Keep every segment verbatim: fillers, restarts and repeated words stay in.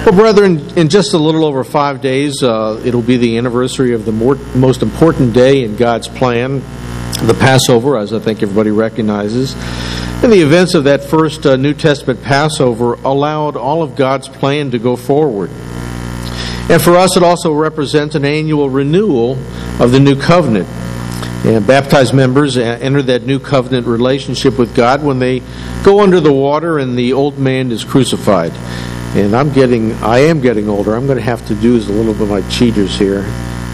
Well, brethren, in just a little over five days, uh, it'll be the anniversary of the more, most important day in God's plan, the Passover, as I think everybody recognizes. And the events of that first uh, New Testament Passover allowed all of God's plan to go forward. And for us, it also represents an annual renewal of the new covenant. And baptized members enter that new covenant relationship with God when they go under the water and the old man is crucified. And I'm getting, I am getting older. I'm going to have to do is a little bit of my cheaters here.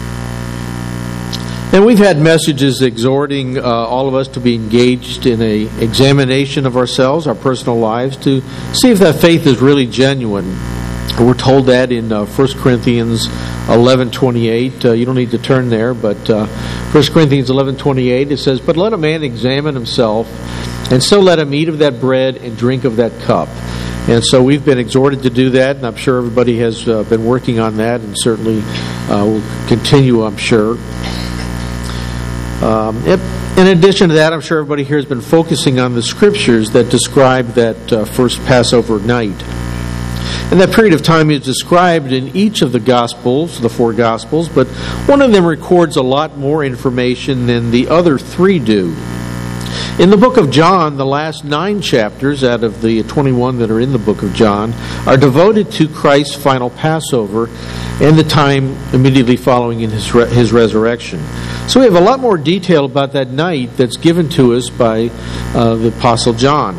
And we've had messages exhorting uh, all of us to be engaged in a examination of ourselves, our personal lives, to see if that faith is really genuine. We're told that in uh, First Corinthians eleven twenty-eight. Uh, you don't need to turn there, but uh, First Corinthians eleven twenty-eight, it says, "But let a man examine himself, and so let him eat of that bread and drink of that cup." And so we've been exhorted to do that, and I'm sure everybody has uh, been working on that, and certainly uh, will continue, I'm sure. Um, it, in addition to that, I'm sure everybody here has been focusing on the scriptures that describe that uh, first Passover night. And that period of time is described in each of the Gospels, the four Gospels, but one of them records a lot more information than the other three do. In the book of John, the last nine chapters out of the twenty-one that are in the book of John are devoted to Christ's final Passover and the time immediately following in his, re- his resurrection. So we have a lot more detail about that night that's given to us by uh, the Apostle John.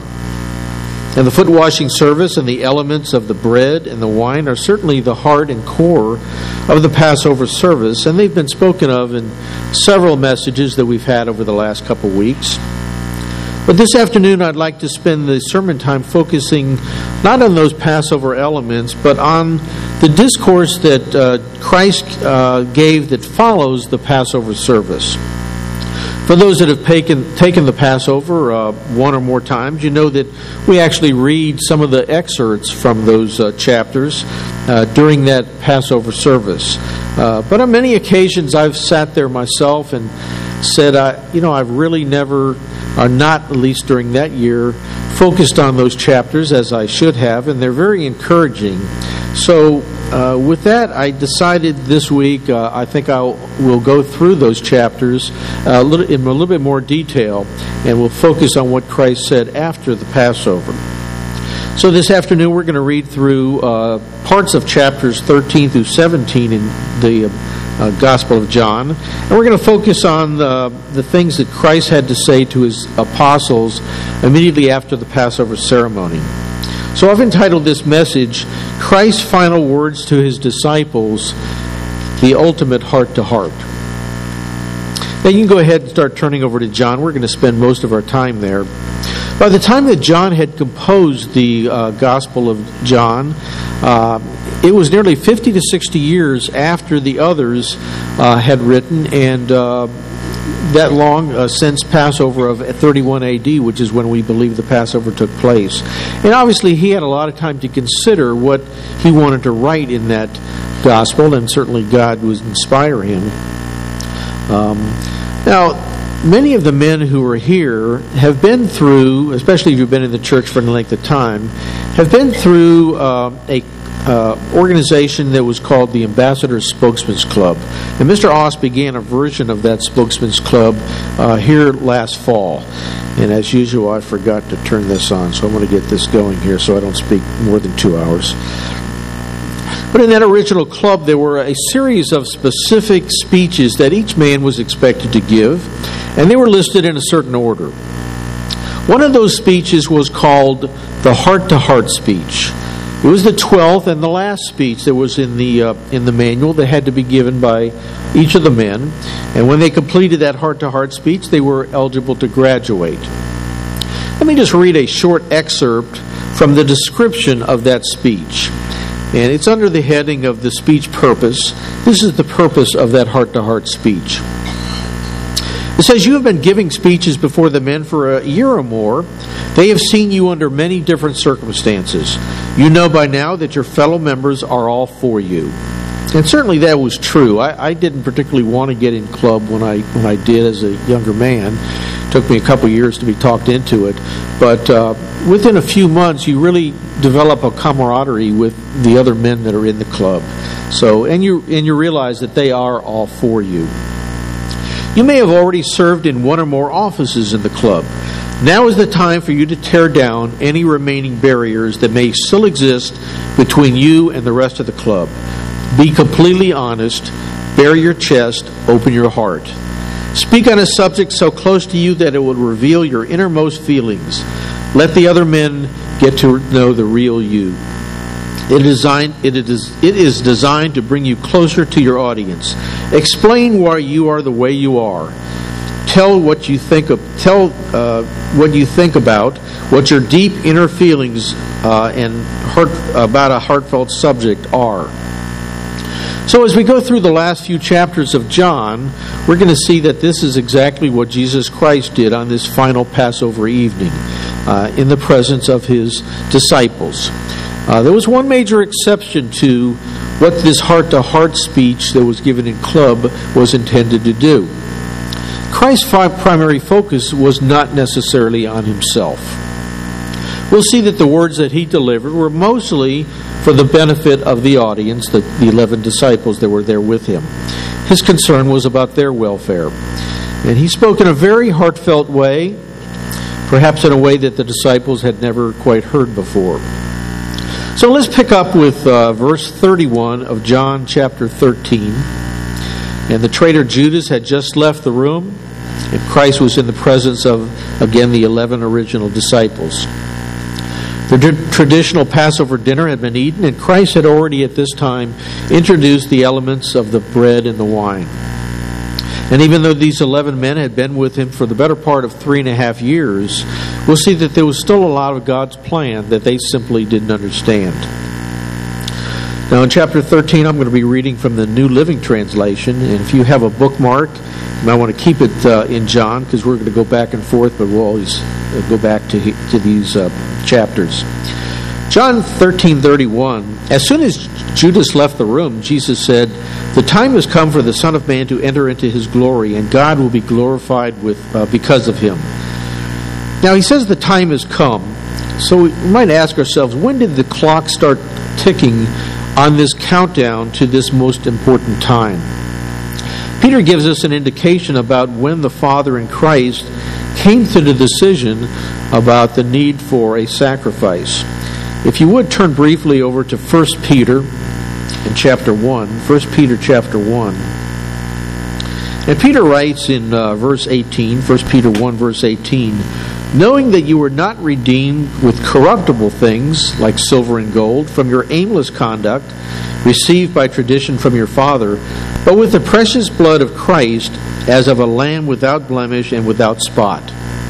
And the foot washing service and the elements of the bread and the wine are certainly the heart and core of the Passover service, and they've been spoken of in several messages that we've had over the last couple weeks. But this afternoon I'd like to spend the sermon time focusing not on those Passover elements, but on the discourse that uh, Christ uh, gave that follows the Passover service. For those that have taken, taken the Passover uh, one or more times, you know that we actually read some of the excerpts from those uh, chapters uh, during that Passover service. Uh, but on many occasions I've sat there myself and said, I, you know, I've really never, or not at least during that year, focused on those chapters as I should have, and they're very encouraging. So uh, with that, I decided this week uh, I think I will go through those chapters uh, a little, in a little bit more detail, and we'll focus on what Christ said after the Passover. So this afternoon we're going to read through uh, parts of chapters thirteen through seventeen in the uh, Gospel of John, and we're going to focus on the, the things that Christ had to say to his apostles immediately after the Passover ceremony. So I've entitled this message, Christ's Final Words to His Disciples, the Ultimate Heart-to-Heart. Now you can go ahead and start turning over to John. We're going to spend most of our time there. By the time that John had composed the uh, Gospel of John, uh, it was nearly fifty to sixty years after the others uh, had written, and uh, that long uh, since Passover of thirty-one A D, which is when we believe the Passover took place. And obviously he had a lot of time to consider what he wanted to write in that Gospel, and certainly God would inspire him. Um, now, many of the men who are here have been through, especially if you've been in the church for any length of time, have been through uh, a uh, organization that was called the Ambassadors Spokesman's Club. And Mister Oss began a version of that Spokesman's Club uh, here last fall. And as usual, I forgot to turn this on, so I'm going to get this going here so I don't speak more than two hours. But in that original club, there were a series of specific speeches that each man was expected to give, and they were listed in a certain order. One of those speeches was called the heart-to-heart speech. It was the twelfth and the last speech that was in the uh, in the manual that had to be given by each of the men, and when they completed that heart-to-heart speech, they were eligible to graduate. Let me just read a short excerpt from the description of that speech. And it's under the heading of the speech purpose. This is the purpose of that heart-to-heart speech. It says, "You have been giving speeches before the men for a year or more. They have seen you under many different circumstances. You know by now that your fellow members are all for you." And certainly that was true. I, I didn't particularly want to get in club when I when I did as a younger man, Took me a couple years to be talked into it. But uh, within a few months, you really develop a camaraderie with the other men that are in the club. So, and you and you realize that they are all for you. You may have already served in one or more offices in the club. Now is the time for you to tear down any remaining barriers that may still exist between you and the rest of the club. Be completely honest. Bare your chest. Open your heart. Speak on a subject so close to you that it will reveal your innermost feelings. Let the other men get to know the real you. It is designed, it is, it is designed to bring you closer to your audience. Explain why you are the way you are. Tell what you think of. Tell uh, what you think about what your deep inner feelings uh, and heart, about a heartfelt subject are. So as we go through the last few chapters of John, we're going to see that this is exactly what Jesus Christ did on this final Passover evening uh, in the presence of his disciples. Uh, there was one major exception to what this heart-to-heart speech that was given in club was intended to do. Christ's primary focus was not necessarily on himself. We'll see that the words that he delivered were mostly for the benefit of the audience, the, the eleven disciples that were there with him. His concern was about their welfare. And he spoke in a very heartfelt way, perhaps in a way that the disciples had never quite heard before. So let's pick up with uh, verse thirty-one of John chapter thirteen. And the traitor Judas had just left the room, and Christ was in the presence of, again, the eleven original disciples. The traditional Passover dinner had been eaten, and Christ had already at this time introduced the elements of the bread and the wine. And even though these eleven men had been with him for the better part of three and a half years, we'll see that there was still a lot of God's plan that they simply didn't understand. Now in chapter thirteen, I'm going to be reading from the New Living Translation, and if you have a bookmark, you might want to keep it uh, in John, because we're going to go back and forth, but we'll always uh, go back to, to these uh, chapters. John thirteen thirty-one, as soon as Judas left the room, Jesus said, "The time has come for the Son of Man to enter into his glory, and God will be glorified with uh, because of him." Now he says the time has come, so we might ask ourselves, when did the clock start ticking on this countdown to this most important time? Peter gives us an indication about when the Father in Christ came to the decision about the need for a sacrifice. If you would turn briefly over to First Peter in chapter one, First Peter chapter one. And Peter writes in uh, verse eighteen, First Peter one verse eighteen, "Knowing that you were not redeemed with corruptible things like silver and gold from your aimless conduct received by tradition from your father, but with the precious blood of Christ as of a lamb without blemish and without spot.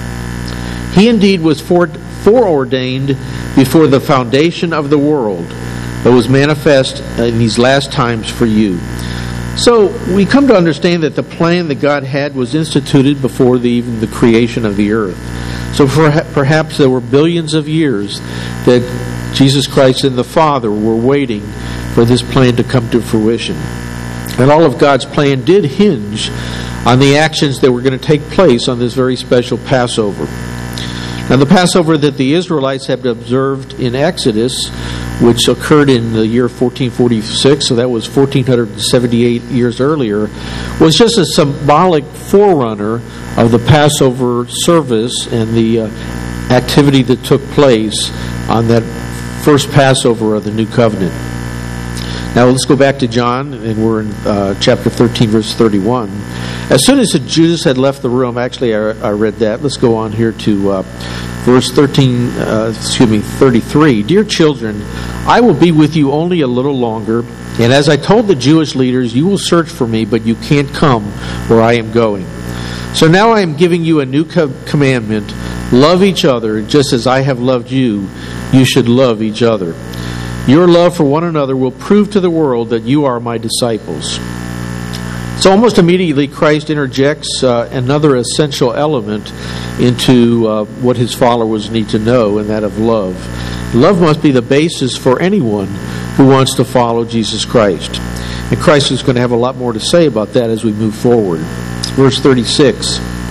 He indeed was fore- foreordained before the foundation of the world, but was manifest in these last times for you." So we come to understand that the plan that God had was instituted before the, even the creation of the earth. So for, perhaps there were billions of years that Jesus Christ and the Father were waiting for this plan to come to fruition. And all of God's plan did hinge on the actions that were going to take place on this very special Passover. Now the Passover that the Israelites had observed in Exodus, which occurred in the year fourteen forty-six, so that was fourteen seventy-eight years earlier, was just a symbolic forerunner of the Passover service and the uh, activity that took place on that first Passover of the New Covenant. Now let's go back to John, and we're in uh, chapter thirteen, verse thirty-one. As soon as Judas had left the room, actually I, I read that. Let's go on here to uh, verse thirteen, uh, excuse me, thirty-three. "Dear children, I will be with you only a little longer, and as I told the Jewish leaders, you will search for me, but you can't come where I am going. So now I am giving you a new co- commandment. Love each other, just as I have loved you. You should love each other. Your love for one another will prove to the world that you are my disciples." So almost immediately Christ interjects uh, another essential element into uh, what his followers need to know, and that of love. Love must be the basis for anyone who wants to follow Jesus Christ. And Christ is going to have a lot more to say about that as we move forward. Verse thirty-six,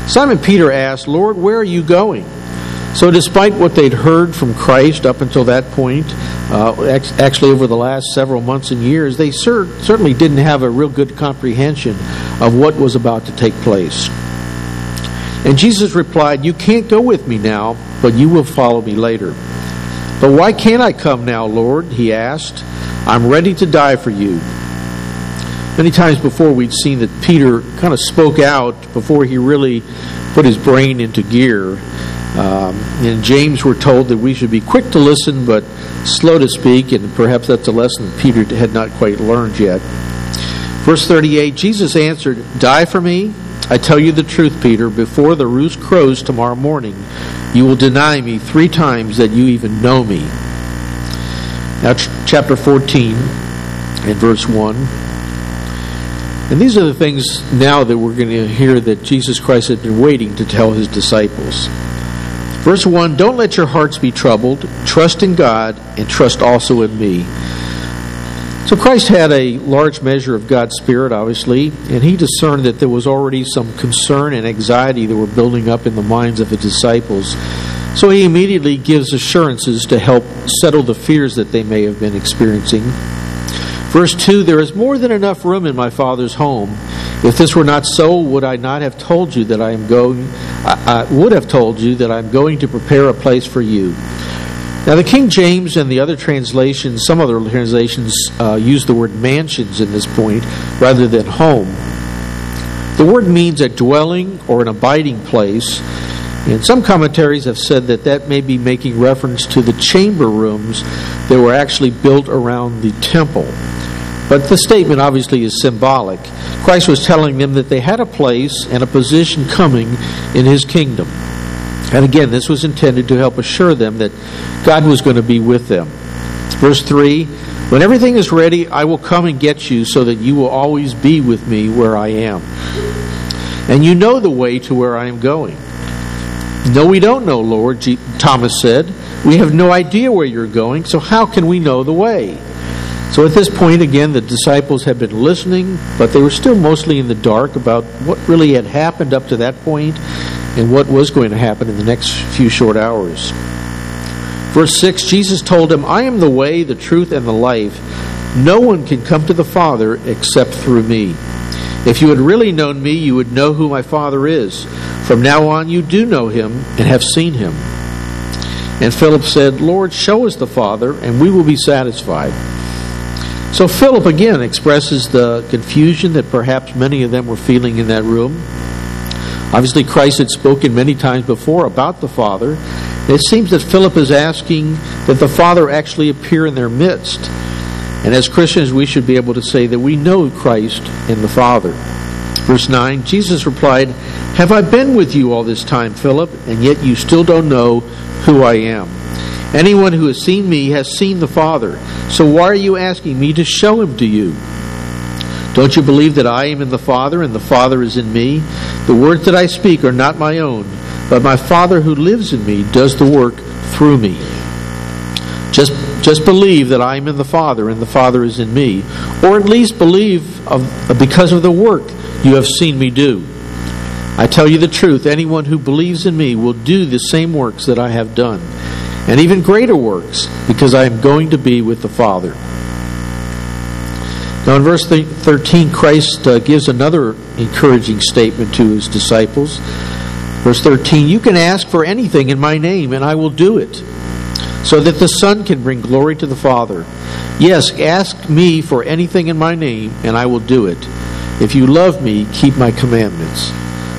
Simon Peter asked, "Lord, where are you going?" So despite what they'd heard from Christ up until that point, uh, actually over the last several months and years, they cer- certainly didn't have a real good comprehension of what was about to take place. And Jesus replied, "You can't go with me now, but you will follow me later." "But why can't I come now, Lord?" he asked. "I'm ready to die for you." Many times before we'd seen that Peter kind of spoke out before he really put his brain into gear. Um, in James we're told that we should be quick to listen but slow to speak, and perhaps that's a lesson that Peter had not quite learned yet. Verse thirty-eight, Jesus answered, "Die for me? I tell you the truth, Peter, before the rooster crows tomorrow morning, you will deny me three times that you even know me." Now ch- chapter fourteen and verse one. And these are the things now that we're going to hear that Jesus Christ had been waiting to tell his disciples. Verse one, "Don't let your hearts be troubled. Trust in God and trust also in me." So Christ had a large measure of God's Spirit, obviously, and he discerned that there was already some concern and anxiety that were building up in the minds of the disciples. So he immediately gives assurances to help settle the fears that they may have been experiencing. Verse two, "There is more than enough room in my Father's home. If this were not so, would I not have told you that I am going? I, I would have told you that I am going to prepare a place for you." Now, the King James and the other translations, some other translations, uh, use the word mansions in this point rather than home. The word means a dwelling or an abiding place. And some commentaries have said that that may be making reference to the chamber rooms that were actually built around the temple. But the statement obviously is symbolic. Christ was telling them that they had a place and a position coming in his kingdom. And again, this was intended to help assure them that God was going to be with them. Verse three, "When everything is ready, I will come and get you so that you will always be with me where I am. And you know the way to where I am going." "No, we don't know, Lord," G- Thomas said. "We have no idea where you're going, so how can we know the way?" So at this point, again, the disciples had been listening, but they were still mostly in the dark about what really had happened up to that point and what was going to happen in the next few short hours. Verse six, Jesus told him, "I am the way, the truth, and the life. No one can come to the Father except through me. If you had really known me, you would know who my Father is. From now on, you do know him and have seen him." And Philip said, "Lord, show us the Father, and we will be satisfied." So Philip again expresses the confusion that perhaps many of them were feeling in that room. Obviously, Christ had spoken many times before about the Father. It seems that Philip is asking that the Father actually appear in their midst. And as Christians, we should be able to say that we know Christ and the Father. Verse nine, Jesus replied, "Have I been with you all this time, Philip, and yet you still don't know who I am? Anyone who has seen me has seen the Father. So why are you asking me to show him to you? Don't you believe that I am in the Father and the Father is in me? The words that I speak are not my own, but my Father who lives in me does the work through me. Just, just believe that I am in the Father and the Father is in me, or at least believe of, because of the work you have seen me do. I tell you the truth, anyone who believes in me will do the same works that I have done, and even greater works, because I am going to be with the Father." Now in verse thirteen, Christ uh, gives another encouraging statement to his disciples. Verse thirteen, "You can ask for anything in my name, and I will do it, so that the Son can bring glory to the Father. Yes, ask me for anything in my name, and I will do it. If you love me, keep my commandments."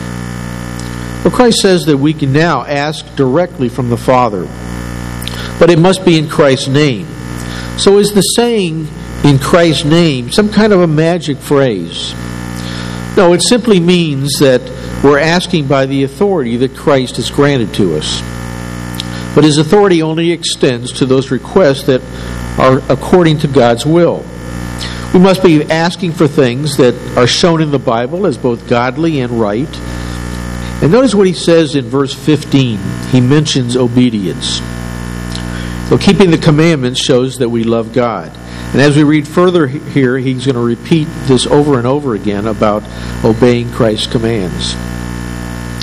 Well, Christ says that we can now ask directly from the Father, but it must be in Christ's name. So is the saying "in Christ's name" some kind of a magic phrase? No, it simply means that we're asking by the authority that Christ has granted to us. But his authority only extends to those requests that are according to God's will. We must be asking for things that are shown in the Bible as both godly and right. And notice what he says in verse fifteen. He mentions obedience. So keeping the commandments shows that we love God. And as we read further here, he's going to repeat this over and over again about obeying Christ's commands.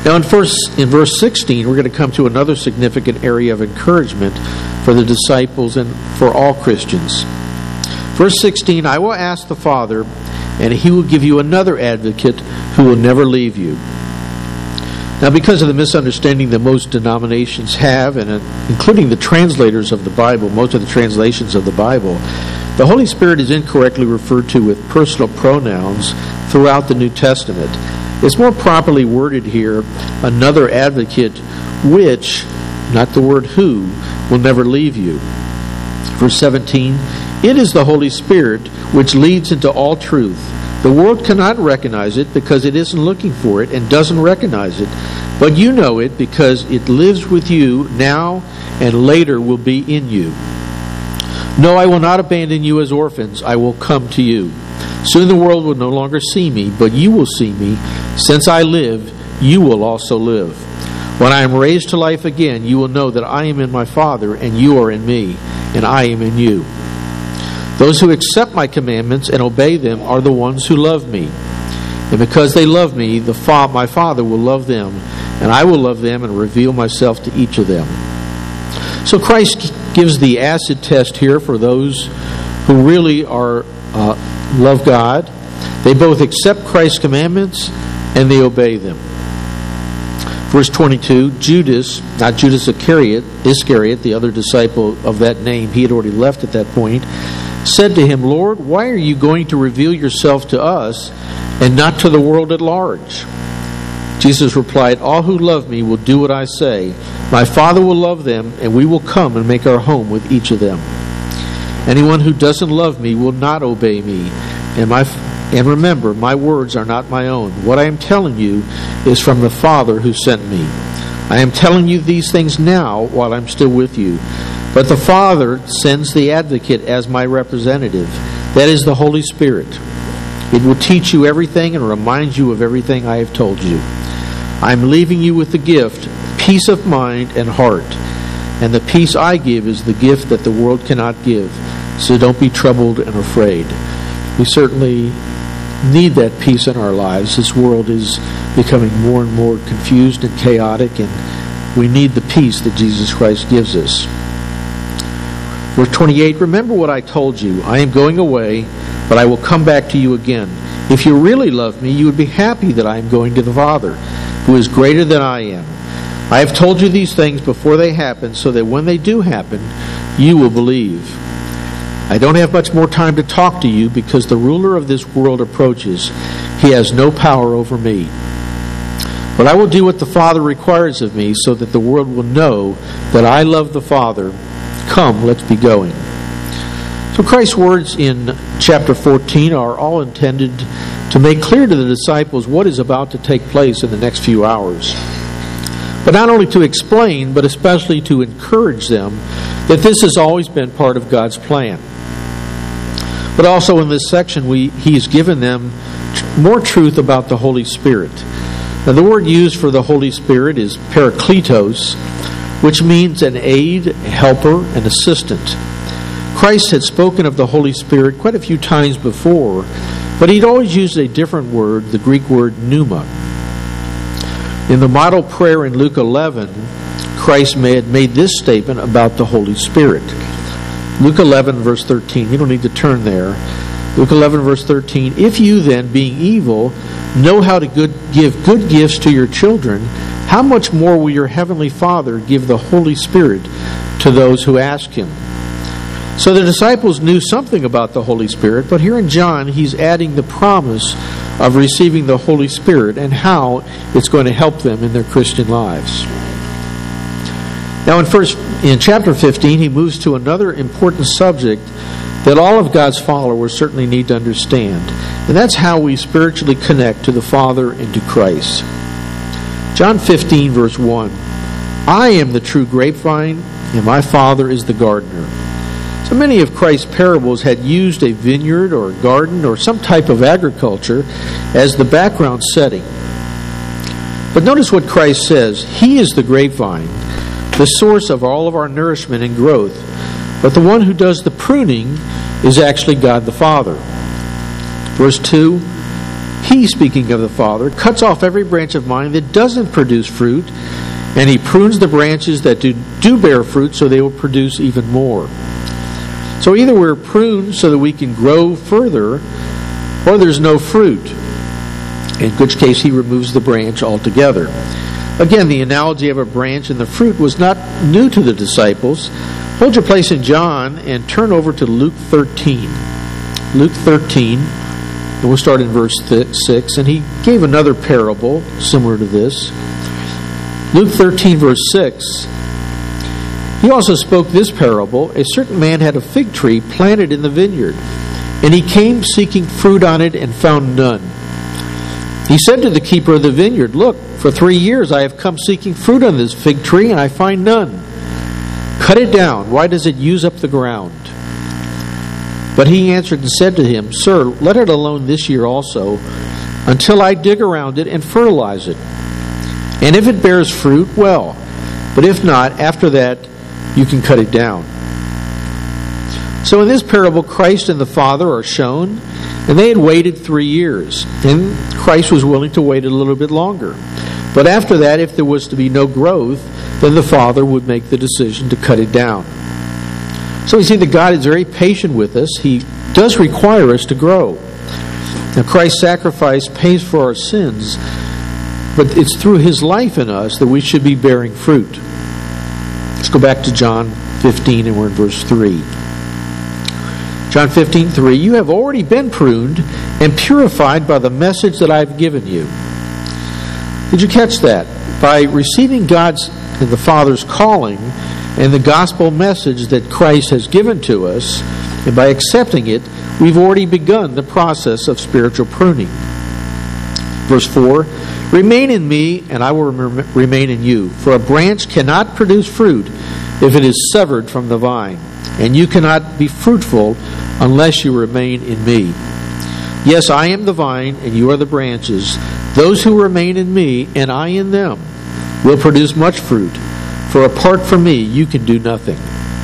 Now in verse, in verse sixteen, we're going to come to another significant area of encouragement for the disciples and for all Christians. Verse sixteen, I will ask the Father, and He will give you another advocate who will never leave you. Now, because of the misunderstanding that most denominations have, and including the translators of the Bible, most of the translations of the Bible, the Holy Spirit is incorrectly referred to with personal pronouns throughout the New Testament. It's more properly worded here, another advocate, which, not the word who, will never leave you. Verse seventeen, it is the Holy Spirit which leads into all truth. The world cannot recognize it because it isn't looking for it and doesn't recognize it. But you know it because it lives with you now and later will be in you. No, I will not abandon you as orphans. I will come to you. Soon the world will no longer see me, but you will see me. Since I live, you will also live. When I am raised to life again, you will know that I am in my Father, and you are in me, and I am in you. Those who accept my commandments and obey them are the ones who love me. And because they love me, the fa- my Father will love them, and I will love them and reveal myself to each of them. So Christ gives the acid test here for those who really are uh, love God. They both accept Christ's commandments and they obey them. Verse twenty-two, Judas, not Judas Iscariot, Iscariot, the other disciple of that name, he had already left at that point, said to him, Lord, why are you going to reveal yourself to us and not to the world at large? Jesus replied, all who love me will do what I say. My Father will love them, and we will come and make our home with each of them. Anyone who doesn't love me will not obey me. And, my, and remember, my words are not my own. What I am telling you is from the Father who sent me. I am telling you these things now while I'm still with you. But the Father sends the Advocate as my representative. That is the Holy Spirit. It will teach you everything and remind you of everything I have told you. I am leaving you with the gift, peace of mind and heart. And the peace I give is the gift that the world cannot give. So don't be troubled and afraid. We certainly need that peace in our lives. This world is becoming more and more confused and chaotic, and we need the peace that Jesus Christ gives us. Verse twenty-eight, remember what I told you. I am going away, but I will come back to you again. If you really love me, you would be happy that I am going to the Father, who is greater than I am. I have told you these things before they happen, so that when they do happen, you will believe. I don't have much more time to talk to you because the ruler of this world approaches. He has no power over me. But I will do what the Father requires of me so that the world will know that I love the Father. Come, let's be going. So Christ's words in chapter fourteen are all intended to make clear to the disciples what is about to take place in the next few hours. But not only to explain, but especially to encourage them that this has always been part of God's plan. But also in this section, we, He's given them tr- more truth about the Holy Spirit. Now, the word used for the Holy Spirit is parakletos, which means an aid, a helper, an assistant. Christ had spoken of the Holy Spirit quite a few times before, but He'd always used a different word, the Greek word pneuma. In the model prayer in Luke eleven, Christ had made this statement about the Holy Spirit. Luke eleven, verse thirteen. You don't need to turn there. Luke eleven, verse thirteen. If you then, being evil, know how to good, give good gifts to your children, how much more will your heavenly Father give the Holy Spirit to those who ask Him? So the disciples knew something about the Holy Spirit, but here in John, he's adding the promise of receiving the Holy Spirit and how it's going to help them in their Christian lives. Now in first, in chapter fifteen, he moves to another important subject that all of God's followers certainly need to understand, and that's how we spiritually connect to the Father and to Christ. John fifteen, verse one, I am the true grapevine, and my Father is the gardener. So many of Christ's parables had used a vineyard or a garden or some type of agriculture as the background setting. But notice what Christ says. He is the grapevine, the source of all of our nourishment and growth. But the one who does the pruning is actually God the Father. Verse two, He, speaking of the Father, cuts off every branch of mine that doesn't produce fruit, and He prunes the branches that do, do bear fruit so they will produce even more. So either we're pruned so that we can grow further, or there's no fruit, in which case He removes the branch altogether. Again, the analogy of a branch and the fruit was not new to the disciples. Hold your place in John and turn over to Luke thirteen. Luke thirteen, and we'll start in verse six. And He gave another parable similar to this. Luke thirteen, verse six. He also spoke this parable. A certain man had a fig tree planted in the vineyard, and he came seeking fruit on it and found none. He said to the keeper of the vineyard, "Look, for three years I have come seeking fruit on this fig tree, and I find none. Cut it down. Why does it use up the ground?" But he answered and said to him, "Sir, let it alone this year also, until I dig around it and fertilize it. And if it bears fruit, well. But if not, after that, you can cut it down." So in this parable, Christ and the Father are shown, and they had waited three years, and Christ was willing to wait a little bit longer. But after that, if there was to be no growth, then the Father would make the decision to cut it down. So we see that God is very patient with us. He does require us to grow. Now, Christ's sacrifice pays for our sins, but it's through His life in us that we should be bearing fruit. Let's go back to John fifteen, and we're in verse three. John fifteen, three. You have already been pruned and purified by the message that I've given you. Did you catch that? By receiving God's and the Father's calling and the gospel message that Christ has given to us, and by accepting it, we've already begun the process of spiritual pruning. Verse four, remain in me, and I will rem- remain in you. For a branch cannot produce fruit if it is severed from the vine, and you cannot be fruitful unless you remain in me. Yes, I am the vine, and you are the branches. Those who remain in me, and I in them, will produce much fruit. For apart from me, you can do nothing.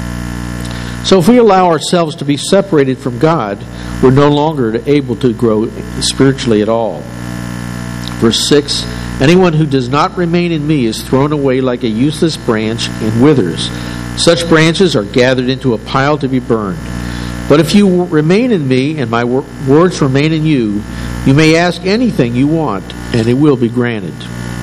So if we allow ourselves to be separated from God, we're no longer able to grow spiritually at all. Verse six, anyone who does not remain in me is thrown away like a useless branch and withers. Such branches are gathered into a pile to be burned. But if you remain in me and my wor- words remain in you, you may ask anything you want, and it will be granted.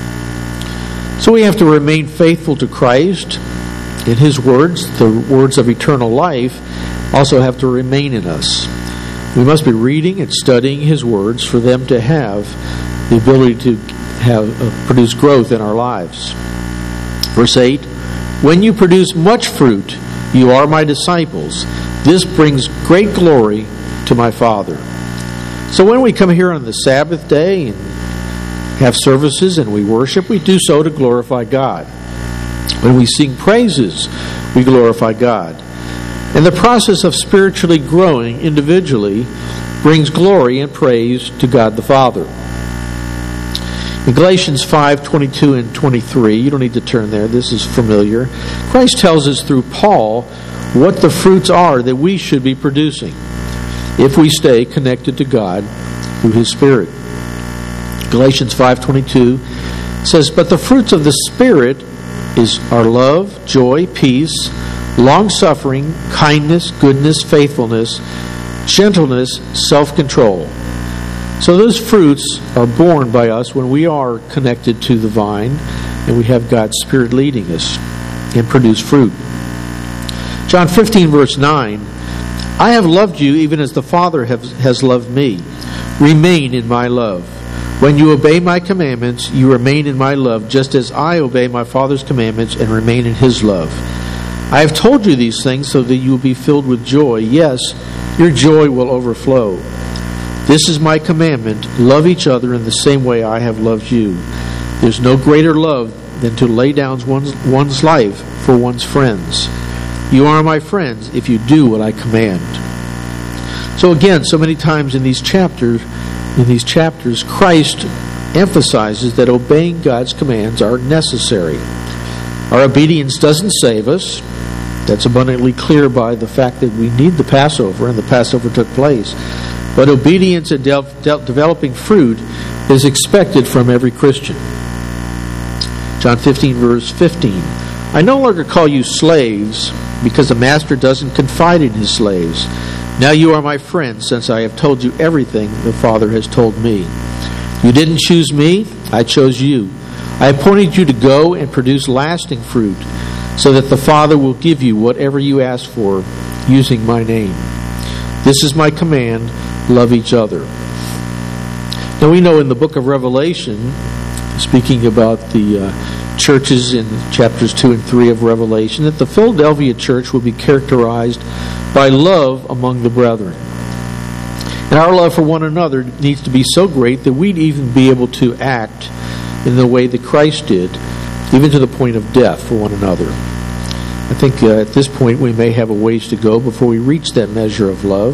So we have to remain faithful to Christ, and His words, the words of eternal life, also have to remain in us. We must be reading and studying His words for them to have the ability to have uh, produce growth in our lives. Verse eight, when you produce much fruit, you are my disciples. This brings great glory to my Father. So when we come here on the Sabbath day and have services and we worship, we do so to glorify God. When we sing praises, we glorify God. And the process of spiritually growing individually brings glory and praise to God the Father. In Galatians five, twenty-two and twenty-three, you don't need to turn there, this is familiar. Christ tells us through Paul what the fruits are that we should be producing if we stay connected to God through His Spirit. Galatians five twenty-two says, but the fruits of the Spirit is our love, joy, peace, long-suffering, kindness, goodness, faithfulness, gentleness, self-control. So those fruits are born by us when we are connected to the vine and we have God's Spirit leading us and produce fruit. John fifteen, verse nine, I have loved you even as the Father has loved me. Remain in my love. When you obey my commandments, you remain in my love, just as I obey my Father's commandments and remain in His love. I have told you these things so that you will be filled with joy. Yes, your joy will overflow. This is my commandment. Love each other in the same way I have loved you. There's no greater love than to lay down one's, one's life for one's friends. You are my friends if you do what I command. So again, so many times in these chapters, in these chapters, Christ emphasizes that obeying God's commands are necessary. Our obedience doesn't save us. That's abundantly clear by the fact that we need the Passover, and the Passover took place. But obedience and de- de- developing fruit is expected from every Christian. John fifteen, verse fifteen. I no longer call you slaves, because the master doesn't confide in his slaves. Now you are my friends, since I have told you everything the Father has told me. You didn't choose me, I chose you. I appointed you to go and produce lasting fruit, so that the Father will give you whatever you ask for, using my name. This is my command, love each other. Now we know in the book of Revelation, speaking about the uh, churches in chapters two and three of Revelation, that the Philadelphia church will be characterized by love among the brethren. And our love for one another needs to be so great that we'd even be able to act in the way that Christ did, even to the point of death for one another. I think uh, at this point we may have a ways to go before we reach that measure of love.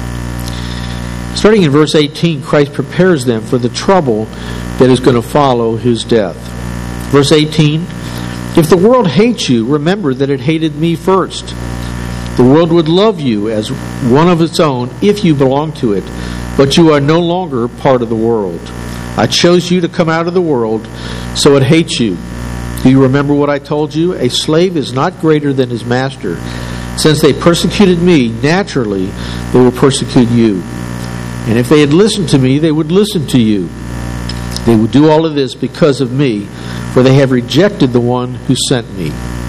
Starting in verse eighteen, Christ prepares them for the trouble that is going to follow his death. Verse eighteen, if the world hates you, remember that it hated me first. The world would love you as one of its own if you belong to it, but you are no longer part of the world. I chose you to come out of the world, so it hates you. Do you remember what I told you? A slave is not greater than his master. Since they persecuted me, naturally they will persecute you. And if they had listened to me, they would listen to you. They would do all of this because of me, for they have rejected the one who sent me.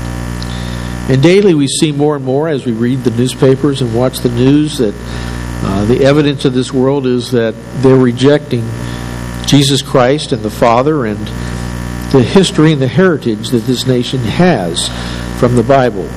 And daily we see more and more as we read the newspapers and watch the news that uh, the evidence of this world is that they're rejecting Jesus Christ and the Father and the history and the heritage that this nation has from the Bible.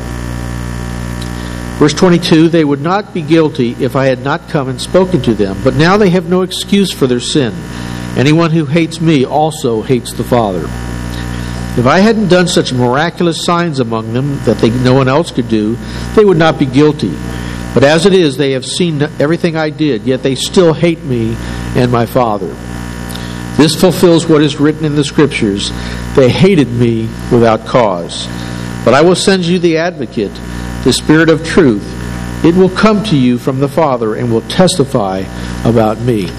Verse twenty-two, they would not be guilty if I had not come and spoken to them, but now they have no excuse for their sin. Anyone who hates me also hates the Father. If I hadn't done such miraculous signs among them that they, no one else could do, they would not be guilty. But as it is, they have seen everything I did, yet they still hate me and my Father. This fulfills what is written in the Scriptures. They hated me without cause. But I will send you the Advocate, the Spirit of truth. It will come to you from the Father and will testify about me.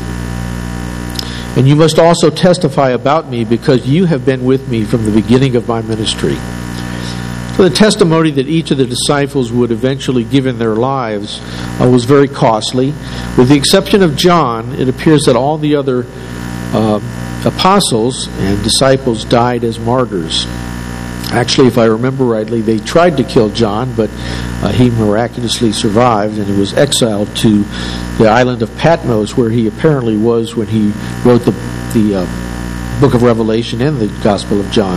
And you must also testify about me because you have been with me from the beginning of my ministry. So the testimony that each of the disciples would eventually give in their lives uh, was very costly. With the exception of John, it appears that all the other uh, apostles and disciples died as martyrs. Actually, if I remember rightly, they tried to kill John, but uh, he miraculously survived, and he was exiled to the island of Patmos, where he apparently was when he wrote the, the uh, book of Revelation and the Gospel of John.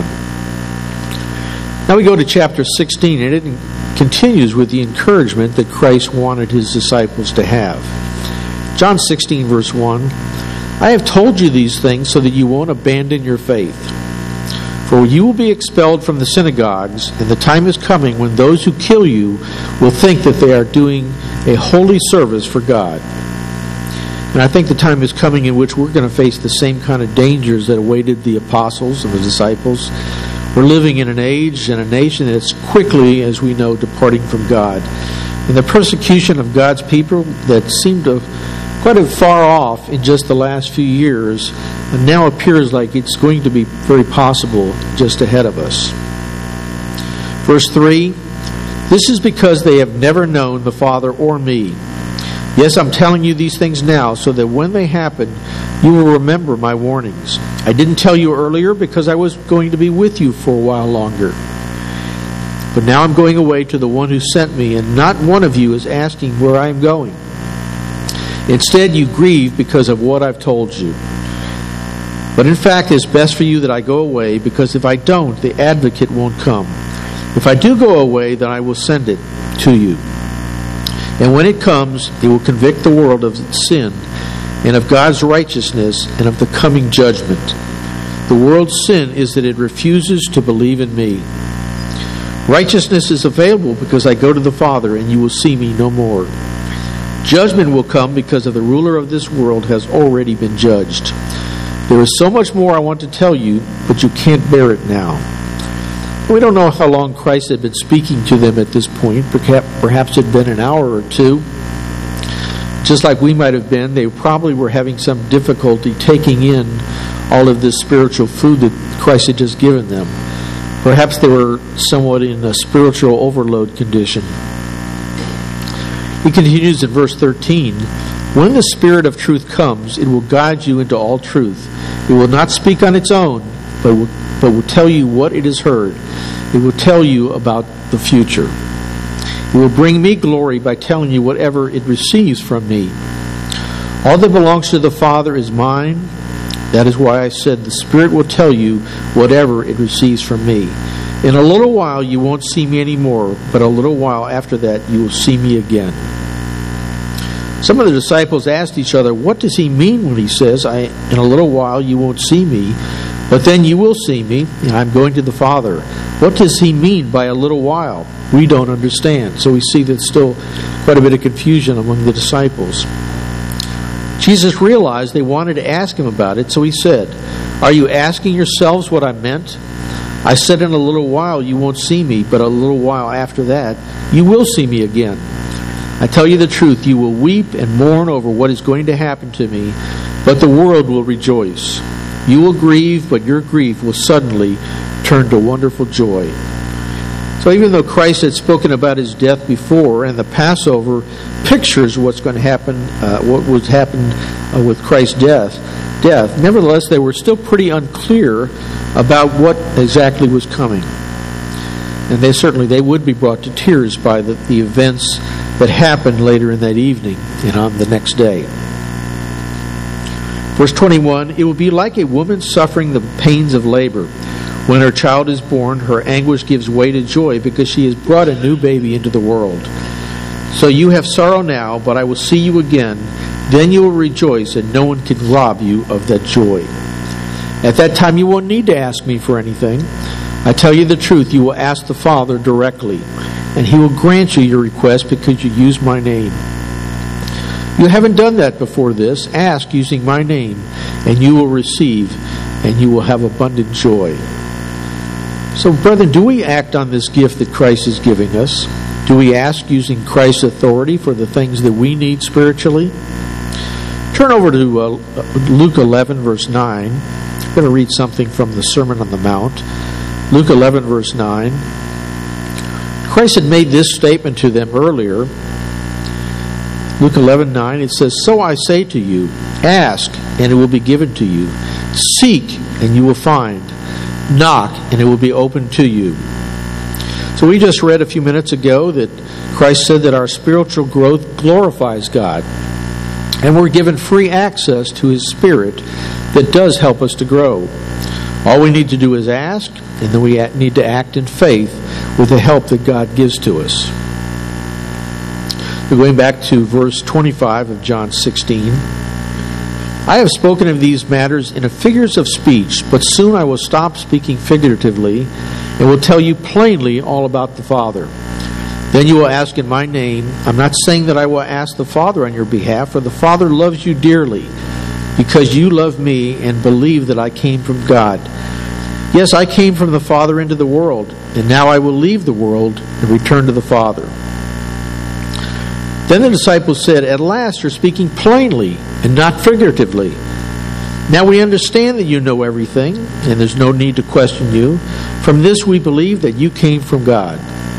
Now we go to chapter sixteen, and it continues with the encouragement that Christ wanted his disciples to have. John sixteen, verse one, I have told you these things so that you won't abandon your faith. For you will be expelled from the synagogues, and the time is coming when those who kill you will think that they are doing a holy service for God. And I think the time is coming in which we're going to face the same kind of dangers that awaited the apostles and the disciples. We're living in an age and a nation that's quickly, as we know, departing from God. And the persecution of God's people that seemed to quite a far off in just the last few years, and now appears like it's going to be very possible just ahead of us. Verse three, this is because they have never known the Father or me. Yes, I'm telling you these things now, so that when they happen, you will remember my warnings. I didn't tell you earlier because I was going to be with you for a while longer. But now I'm going away to the one who sent me, and not one of you is asking where I am going. Instead, you grieve because of what I've told you. But in fact, it's best for you that I go away, because if I don't, the Advocate won't come. If I do go away, then I will send it to you. And when it comes, it will convict the world of its sin, and of God's righteousness, and of the coming judgment. The world's sin is that it refuses to believe in me. Righteousness is available because I go to the Father, and you will see me no more. Judgment will come because of the ruler of this world has already been judged. There is so much more I want to tell you, but you can't bear it now. We don't know how long Christ had been speaking to them at this point. Perhaps it had been an hour or two. just like we might have been, they probably were having some difficulty taking in all of this spiritual food that Christ had just given them. Perhaps they were somewhat in a spiritual overload condition. He continues in verse thirteen, "When the Spirit of truth comes, it will guide you into all truth. It will not speak on its own, but will, but will tell you what it has heard. It will tell you about the future. It will bring me glory by telling you whatever it receives from me. All that belongs to the Father is mine. That is why I said the Spirit will tell you whatever it receives from me. In a little while you won't see me anymore, but a little while after that you will see me again." Some of the disciples asked each other, "What does he mean when he says, I, in a little while you won't see me, but then you will see me, and I'm going to the Father? What does he mean by a little while? We don't understand." So we see there's still quite a bit of confusion among the disciples. Jesus realized they wanted to ask him about it, so he said, "Are you asking yourselves what I meant? I said in a little while you won't see me, but a little while after that you will see me again. I tell you the truth, you will weep and mourn over what is going to happen to me, but the world will rejoice. You will grieve, but your grief will suddenly turn to wonderful joy." So even though Christ had spoken about his death before, and the Passover pictures what's going to happen, uh, what would happen uh, with Christ's death, death, nevertheless they were still pretty unclear about what exactly was coming. And they certainly they would be brought to tears by the, the events that happened later in that evening and on the next day. Verse twenty-one, "It will be like a woman suffering the pains of labor. When her child is born, her anguish gives way to joy because she has brought a new baby into the world. So you have sorrow now, but I will see you again. Then you will rejoice, and no one can rob you of that joy. At that time you won't need to ask me for anything. I tell you the truth, you will ask the Father directly, and he will grant you your request because you use my name. You haven't done that before this. Ask using my name, and you will receive, and you will have abundant joy." So, brethren, do we act on this gift that Christ is giving us? Do we ask using Christ's authority for the things that we need spiritually? Turn over to uh, Luke eleven, verse nine. I'm going to read something from the Sermon on the Mount. Luke eleven, verse nine. Christ had made this statement to them earlier. Luke eleven, nine, it says, "So I say to you, ask, and it will be given to you. Seek, and you will find. Knock, and it will be opened to you." So we just read a few minutes ago that Christ said that our spiritual growth glorifies God. And we're given free access to His Spirit that does help us to grow. All we need to do is ask, and then we need to act in faith with the help that God gives to us. We're going back to verse twenty-five of John sixteen. "I have spoken of these matters in a figures of speech, but soon I will stop speaking figuratively and will tell you plainly all about the Father. Then you will ask in my name. I'm not saying that I will ask the Father on your behalf, for the Father loves you dearly, because you love me and believe that I came from God. Yes, I came from the Father into the world, and now I will leave the world and return to the Father." Then the disciples said, "At last you're speaking plainly and not figuratively. Now we understand that you know everything, and there's no need to question you. From this we believe that you came from God."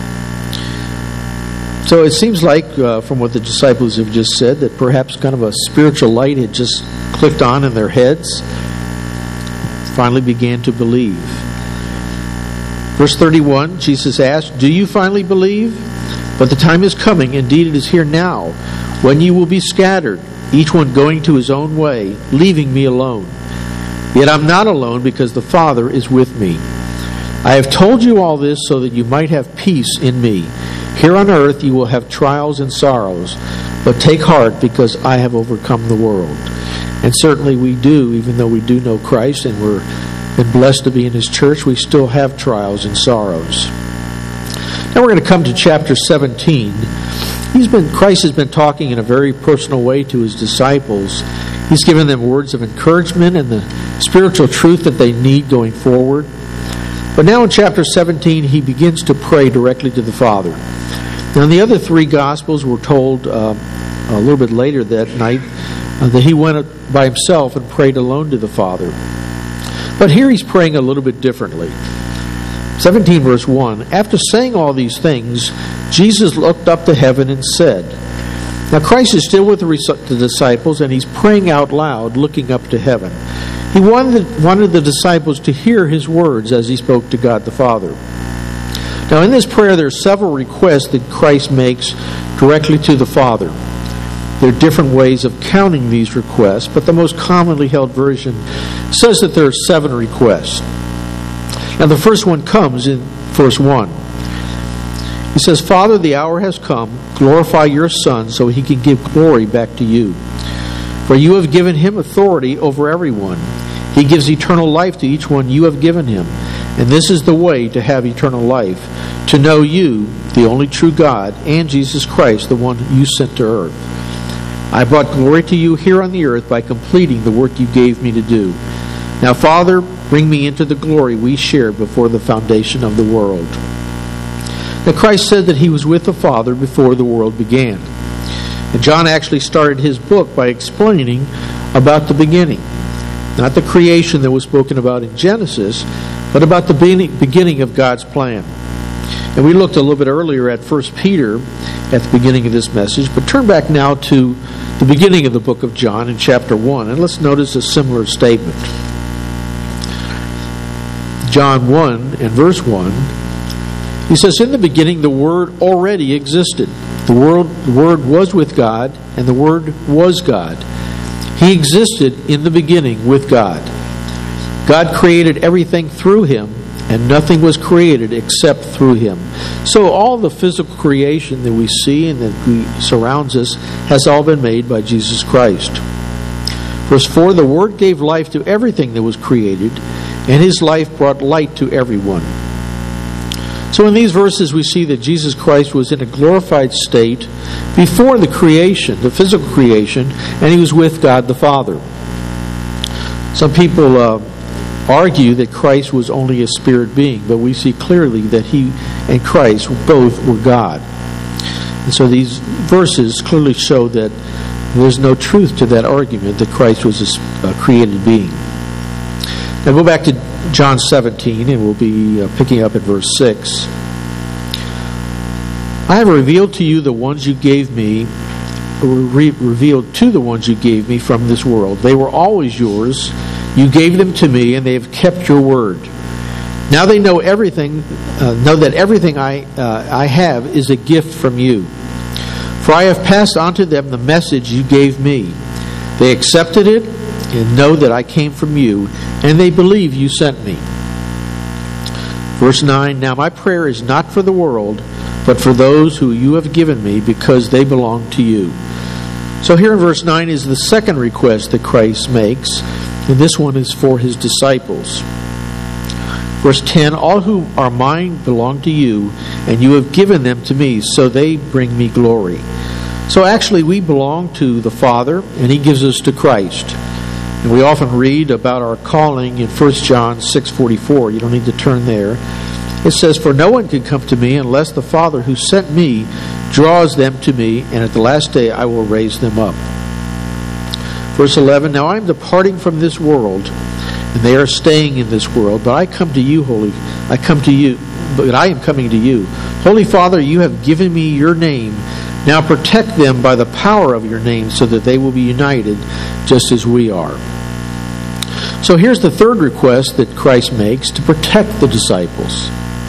So it seems like, uh, from what the disciples have just said, that perhaps kind of a spiritual light had just clicked on in their heads. Finally began to believe. Verse thirty-one, Jesus asked, "Do you finally believe? But the time is coming, indeed it is here now, when you will be scattered, each one going to his own way, leaving me alone. Yet I'm not alone, because the Father is with me. I have told you all this so that you might have peace in me. Here on earth you will have trials and sorrows, but take heart, because I have overcome the world." And certainly we do, even though we do know Christ and we're been blessed to be in His church, we still have trials and sorrows. Now we're going to come to chapter seventeen. He's been Christ has been talking in a very personal way to His disciples. He's given them words of encouragement and the spiritual truth that they need going forward. But now in chapter seventeen, He begins to pray directly to the Father. Now in the other three Gospels, we're told uh, a little bit later that night uh, that he went by himself and prayed alone to the Father. But here he's praying a little bit differently. seventeen verse one, after saying all these things, Jesus looked up to heaven and said, now Christ is still with the disciples and he's praying out loud, looking up to heaven. He wanted, wanted the disciples to hear his words as he spoke to God the Father. Now in this prayer there are several requests that Christ makes directly to the Father. There are different ways of counting these requests, but the most commonly held version says that there are seven requests. Now the first one comes in verse one. He says, Father, the hour has come. Glorify your Son so he can give glory back to you. For you have given him authority over everyone. He gives eternal life to each one you have given him. And this is the way to have eternal life, to know you, the only true God, and Jesus Christ, the one you sent to earth. I brought glory to you here on the earth by completing the work you gave me to do. Now, Father, bring me into the glory we shared before the foundation of the world. Now, Christ said that he was with the Father before the world began. And John actually started his book by explaining about the beginning. Not the creation that was spoken about in Genesis, but about the beginning of God's plan. And we looked a little bit earlier at First Peter at the beginning of this message, but turn back now to the beginning of the book of John in chapter one, and let's notice a similar statement. John one and verse one, he says, in the beginning the Word already existed. The Word, the Word was with God, and the Word was God. He existed in the beginning with God. God created everything through him, and nothing was created except through him. So all the physical creation that we see and that we, surrounds us has all been made by Jesus Christ. Verse four, the Word gave life to everything that was created, and his life brought light to everyone. So in these verses we see that Jesus Christ was in a glorified state before the creation, the physical creation, and he was with God the Father. Some people uh, argue that Christ was only a spirit being, but we see clearly that he and Christ both were God. And so these verses clearly show that there's no truth to that argument that Christ was a created being. Now go back to John seventeen, and we'll be uh, picking up at verse six. I have revealed to you the ones you gave me, re- revealed to the ones you gave me from this world. They were always yours. You gave them to me, and they have kept your word. Now they know everything, uh, know that everything I uh, I have is a gift from you. For I have passed on to them the message you gave me. They accepted it and know that I came from you, and they believe you sent me. Verse nine, now my prayer is not for the world, but for those who you have given me, because they belong to you. So here in verse nine is the second request that Christ makes, and this one is for his disciples. Verse ten, all who are mine belong to you, and you have given them to me, so they bring me glory. So actually we belong to the Father, and he gives us to Christ. And we often read about our calling in First John six forty-four. You don't need to turn there. It says, for no one can come to me unless the Father who sent me draws them to me, and at the last day I will raise them up. Verse eleven, now I am departing from this world, and they are staying in this world, but I come to you, Holy, I come to you, but I am coming to you. Holy Father, you have given me your name. Now protect them by the power of your name, so that they will be united just as we are. So here's the third request that Christ makes, to protect the disciples.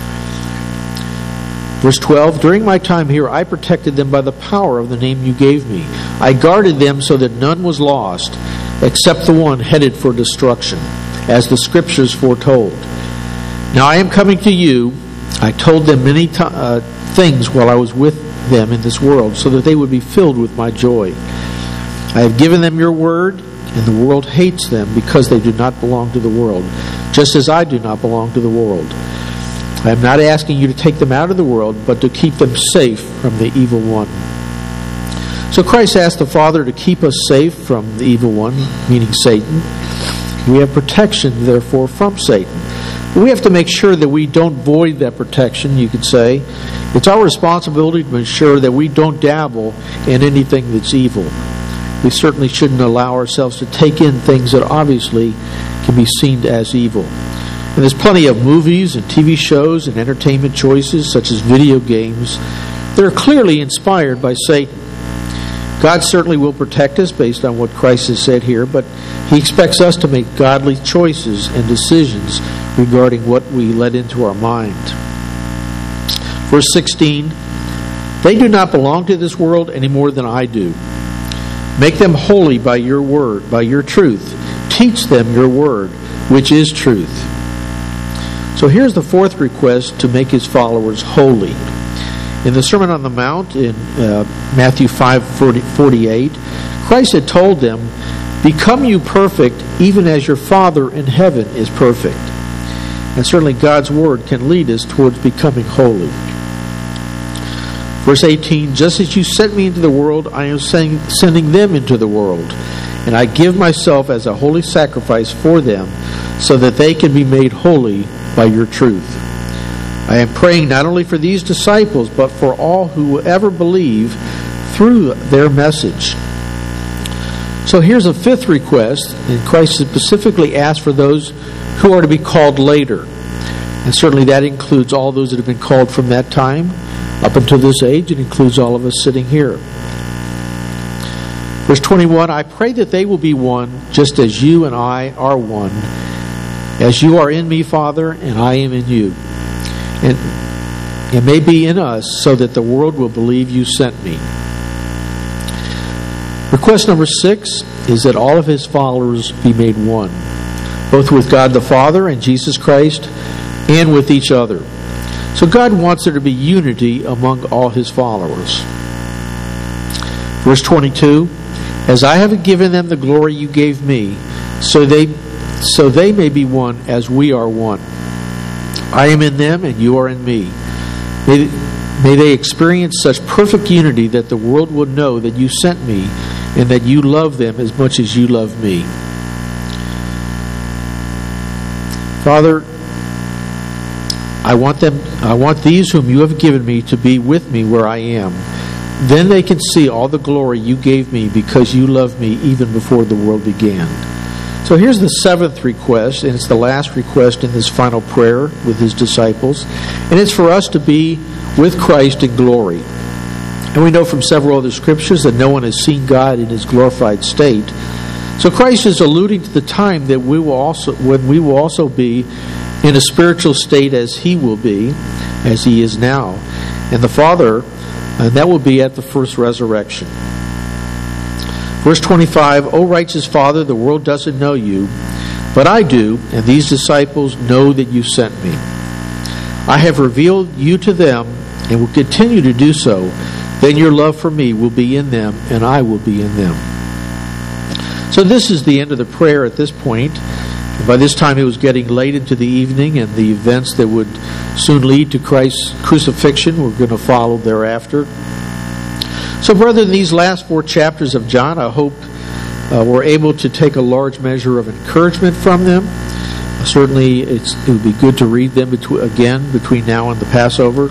Verse twelve, during my time here, I protected them by the power of the name you gave me. I guarded them so that none was lost, except the one headed for destruction, as the Scriptures foretold. Now I am coming to you. I told them many t- uh, things while I was with them in this world, so that they would be filled with my joy. I have given them your word, and the world hates them because they do not belong to the world, just as I do not belong to the world. I am not asking you to take them out of the world, but to keep them safe from the evil one. So Christ asked the Father to keep us safe from the evil one, meaning Satan. We have protection, therefore, from Satan. We have to make sure that we don't void that protection, you could say. It's our responsibility to ensure that we don't dabble in anything that's evil. We certainly shouldn't allow ourselves to take in things that obviously can be seen as evil. And there's plenty of movies and T V shows and entertainment choices, such as video games, that are clearly inspired by Satan. God certainly will protect us based on what Christ has said here, but He expects us to make godly choices and decisions regarding what we let into our mind. Verse sixteen, they do not belong to this world any more than I do. Make them holy by your word, by your truth. Teach them your word, which is truth. So here's the fourth request, to make His followers holy. In the Sermon on the Mount, in uh, Matthew five forty-eight, Christ had told them, "Become you perfect, even as your Father in heaven is perfect." And certainly God's Word can lead us towards becoming holy. Verse eighteen, just as you sent me into the world, I am sending them into the world. And I give myself as a holy sacrifice for them, so that they can be made holy by your truth. I am praying not only for these disciples, but for all who will ever believe through their message. So here's a fifth request, and Christ specifically asked for those who are to be called later. And certainly that includes all those that have been called from that time up until this age. It includes all of us sitting here. Verse twenty-one, I pray that they will be one, just as you and I are one, as you are in me, Father, and I am in you. And it may be in us, so that the world will believe you sent me. Request number six is that all of His followers be made one, both with God the Father and Jesus Christ, and with each other. So God wants there to be unity among all His followers. Verse twenty-two, as I have given them the glory you gave me, so they so they may be one as we are one. I am in them and you are in me. May, may they experience such perfect unity that the world will know that you sent me and that you love them as much as you love me. Father, I want them I want these whom you have given me to be with me where I am. Then they can see all the glory you gave me because you loved me even before the world began. So here's the seventh request, and it's the last request in this final prayer with His disciples. And it's for us to be with Christ in glory. And we know from several other scriptures that no one has seen God in His glorified state. So Christ is alluding to the time that we will also, when we will also be in a spiritual state as He will be, as He is now. And the Father, and that will be at the first resurrection. Verse twenty-five, O righteous Father, the world doesn't know you, but I do, and these disciples know that you sent me. I have revealed you to them, and will continue to do so. Then your love for me will be in them, and I will be in them. So this is the end of the prayer at this point. By this time it was getting late into the evening, and the events that would soon lead to Christ's crucifixion were going to follow thereafter. So, brethren, these last four chapters of John, I hope uh, we're able to take a large measure of encouragement from them. Uh, certainly, it's, it would be good to read them between, again between now and the Passover.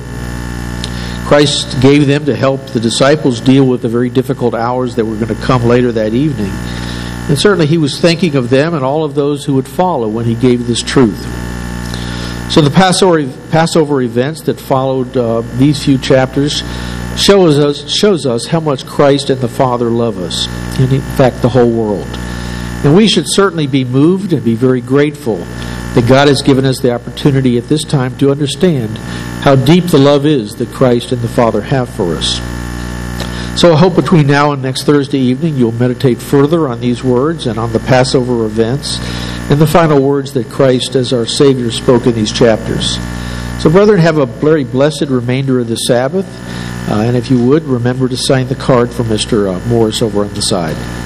Christ gave them to help the disciples deal with the very difficult hours that were going to come later that evening. And certainly He was thinking of them and all of those who would follow when He gave this truth. So the Passover, Passover events that followed uh, these few chapters shows us, shows us how much Christ and the Father love us, and in fact the whole world. And we should certainly be moved and be very grateful that God has given us the opportunity at this time to understand how deep the love is that Christ and the Father have for us. So I hope between now and next Thursday evening you'll meditate further on these words and on the Passover events and the final words that Christ as our Savior spoke in these chapters. So brethren, have a very blessed remainder of the Sabbath. Uh, and if you would, remember to sign the card for Mister Uh, Morris over on the side.